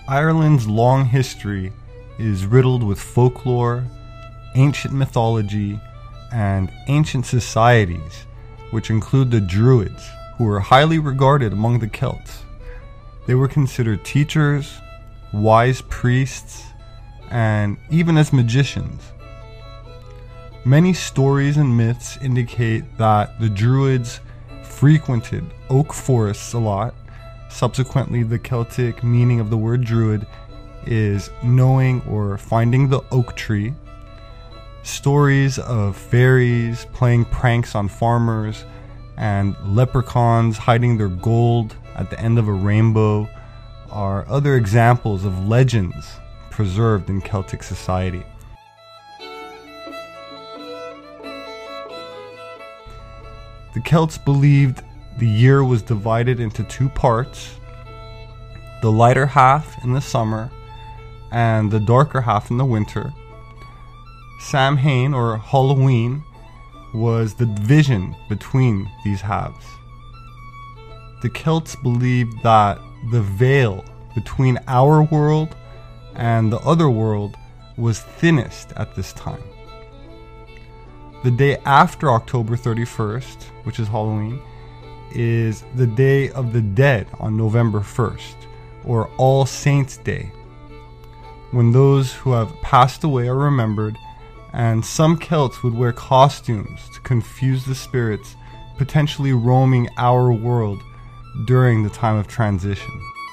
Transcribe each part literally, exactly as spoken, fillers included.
Ireland's long history is riddled with folklore, ancient mythology, and ancient societies, which include the Druids, who were highly regarded among the Celts. They were considered teachers, wise priests, and even as magicians. Many stories and myths indicate that the Druids frequented oak forests a lot. Subsequently, the Celtic meaning of the word Druid is knowing or finding the oak tree. Stories of fairies playing pranks on farmers and leprechauns hiding their gold at the end of a rainbow are other examples of legends preserved in Celtic society. The Celts believed the year was divided into two parts, the lighter half in the summer and the darker half in the winter. Samhain, or Halloween, was the division between these halves. The Celts believed that the veil between our world and the other world was thinnest at this time. The day after October thirty-first, which is Halloween, is the Day of the Dead on November first, or All Saints' Day, when those who have passed away are remembered, and some Celts would wear costumes to confuse the spirits potentially roaming our world during the time of transition.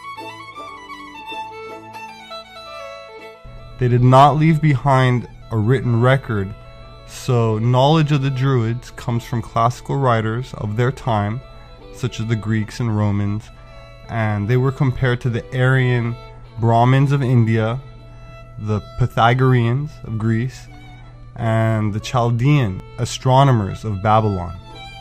They did not leave behind a written record, so knowledge of the Druids comes from classical writers of their time, such as the Greeks and Romans, and they were compared to the Aryan Brahmins of India, the Pythagoreans of Greece, and the Chaldean astronomers of Babylon.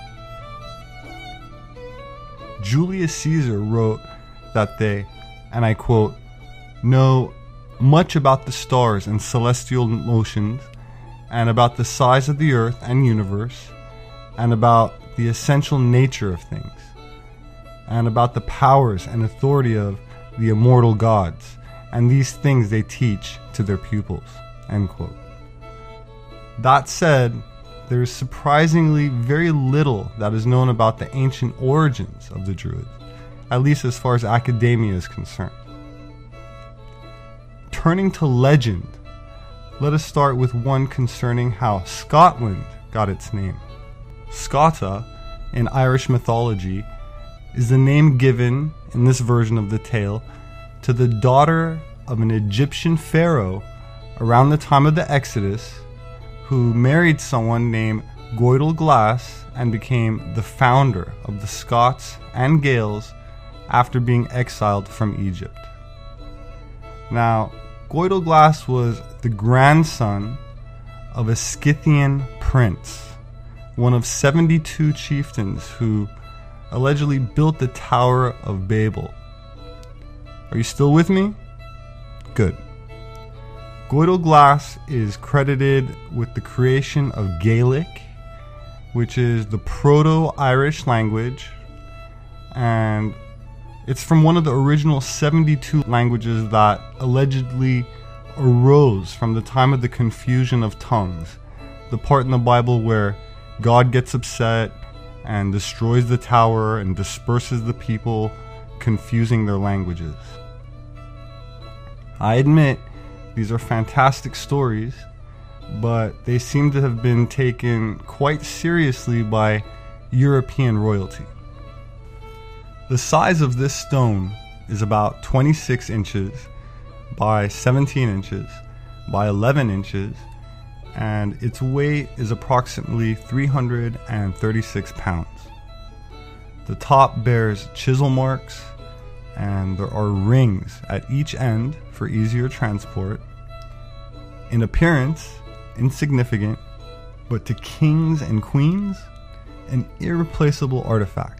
Julius Caesar wrote that they, and I quote, know much about the stars and celestial motions, and about the size of the earth and universe, and about the essential nature of things, and about the powers and authority of the immortal gods, and these things they teach to their pupils, end quote. That said, there is surprisingly very little that is known about the ancient origins of the Druids, at least as far as academia is concerned. Turning to legend, let us start with one concerning how Scotland got its name. Scotta, in Irish mythology, is the name given, in this version of the tale, to the daughter of an Egyptian pharaoh around the time of the Exodus, who married someone named Goidel Glass and became the founder of the Scots and Gaels after being exiled from Egypt. Now, Goidel Glass was the grandson of a Scythian prince, one of seventy-two chieftains who allegedly built the Tower of Babel. Are you still with me? Good. Goidel Glass is credited with the creation of Gaelic, which is the Proto-Irish language, and it's from one of the original seventy-two languages that allegedly arose from the time of the confusion of tongues, the part in the Bible where God gets upset and destroys the tower and disperses the people, confusing their languages. I admit, these are fantastic stories, but they seem to have been taken quite seriously by European royalty. The size of this stone is about twenty-six inches by seventeen inches by eleven inches, and its weight is approximately three hundred thirty-six pounds. The top bears chisel marks, and there are rings at each end for easier transport. In appearance, insignificant, but to kings and queens, an irreplaceable artifact.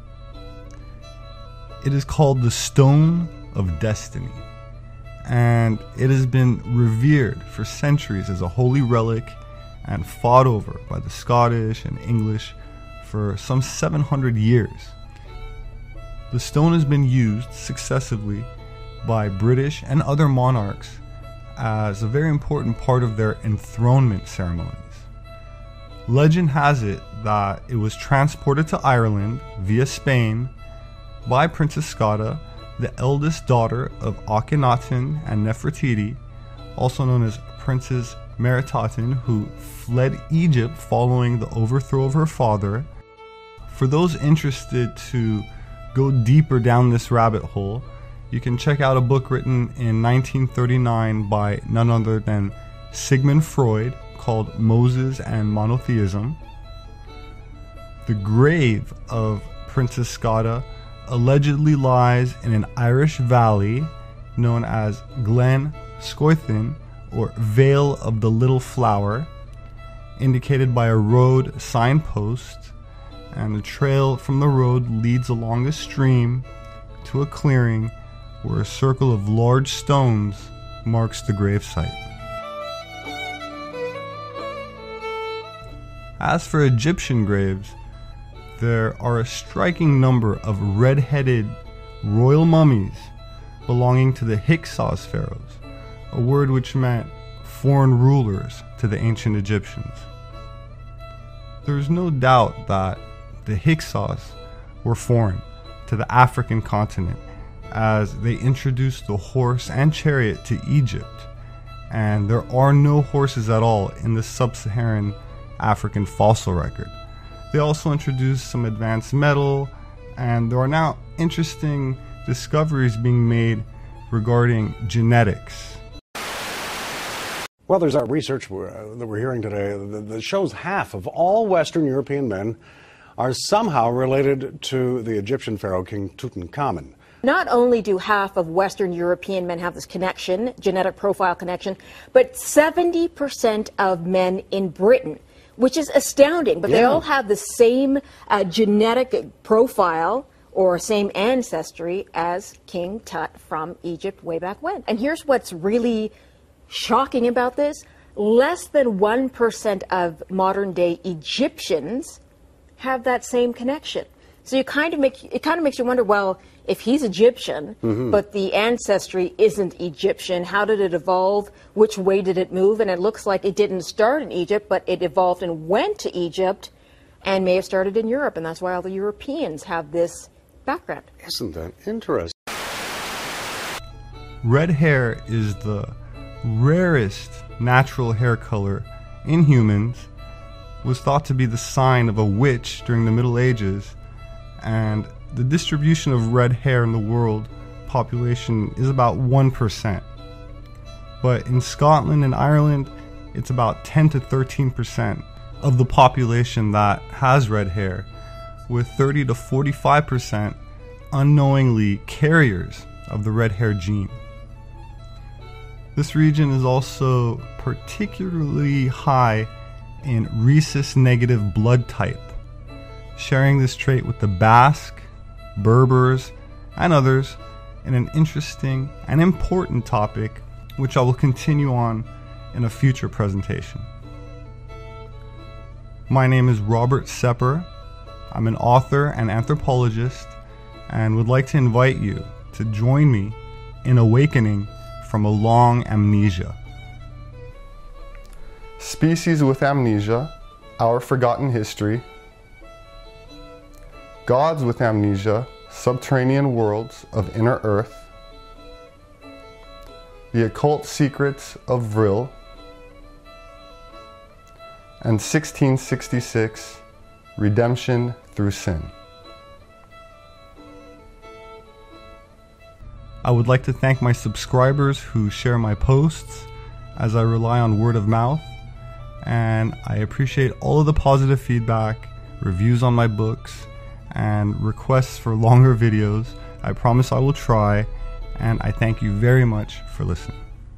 It is called the Stone of Destiny, and it has been revered for centuries as a holy relic and fought over by the Scottish and English for some seven hundred years. The stone has been used successively by British and other monarchs as a very important part of their enthronement ceremonies. Legend has it that it was transported to Ireland via Spain by Princess Scotta, the eldest daughter of Akhenaten and Nefertiti, also known as Princess Meritaten, who fled Egypt following the overthrow of her father. For those interested to go deeper down this rabbit hole, you can check out a book written in nineteen thirty-nine by none other than Sigmund Freud called Moses and Monotheism. The grave of Princess Scotta allegedly lies in an Irish valley known as Glen Scoithin, or Vale of the Little Flower, indicated by a road signpost, and the trail from the road leads along a stream to a clearing where a circle of large stones marks the gravesite. As for Egyptian graves, there are a striking number of red-headed royal mummies belonging to the Hyksos pharaohs, a word which meant foreign rulers to the ancient Egyptians. There is no doubt that the Hyksos were foreign to the African continent, as they introduced the horse and chariot to Egypt, and there are no horses at all in the sub-Saharan African fossil record. They also introduced some advanced metal, and there are now interesting discoveries being made regarding genetics. Well, there's our research uh, that we're hearing today that shows half of all Western European men are somehow related to the Egyptian pharaoh King Tutankhamun. Not only do half of Western European men have this connection, genetic profile connection, but seventy percent of men in Britain, which is astounding. But yeah. They all have the same uh, genetic profile or same ancestry as King Tut from Egypt way back when. And here's what's really shocking about this. Less than one percent of modern-day Egyptians have that same connection. So you kind of make it kind of makes you wonder, well, if he's Egyptian, mm-hmm. but the ancestry isn't Egyptian, how did it evolve? Which way did it move? And it looks like it didn't start in Egypt, but it evolved and went to Egypt and may have started in Europe. And that's why all the Europeans have this background. Isn't that interesting? Red hair is the rarest natural hair color in humans, was thought to be the sign of a witch during the Middle Ages, and the distribution of red hair in the world population is about one percent. But in Scotland and Ireland, it's about ten to thirteen percent of the population that has red hair, with thirty to forty-five percent unknowingly carriers of the red hair gene. This region is also particularly high in rhesus negative blood type, sharing this trait with the Basque, Berbers, and others in an interesting and important topic which I will continue on in a future presentation. My name is Robert Sepper. I'm an author and anthropologist and would like to invite you to join me in awakening from a long amnesia. Species with Amnesia, Our Forgotten History. Gods with Amnesia, Subterranean Worlds of Inner Earth. The Occult Secrets of Vril. And sixteen sixty-six, Redemption Through Sin. I would like to thank my subscribers who share my posts, as I rely on word of mouth, and I appreciate all of the positive feedback, reviews on my books, and requests for longer videos. I promise I will try, and I thank you very much for listening.